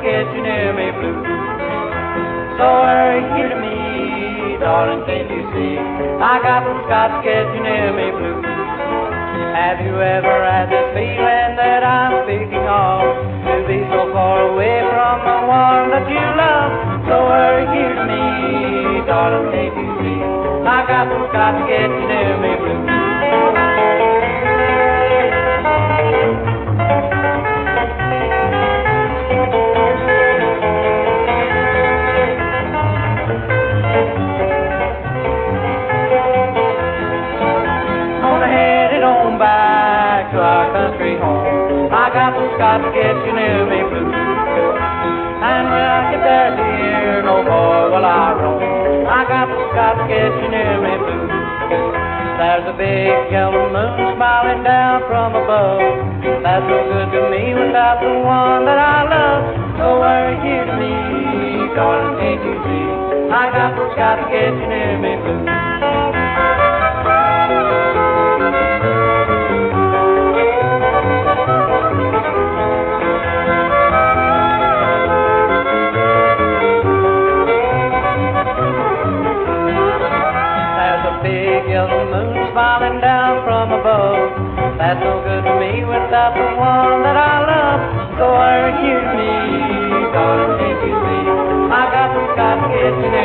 to get you near me blue. So hurry here to me, darling, can't you see? I got to get you near me blue. Have you ever had this feeling that I'm speaking of? To be so far away from the one that you love. So hurry here to me, darling, can't you see? I got to get you near me blue. Back to our country home, I got to get you near me blue. And when I get there, dear, no more will I roam. I got to get you near me blue. There's a big yellow moon smiling down from above. That's no good to me without the one that I love. So hurry here to me, darling, can't you see? I got to get you near me blue. Big yellow moon smiling down from above. That's no good to me without the one that I love. So hurry here to me, darling, can't you see? I got to get you.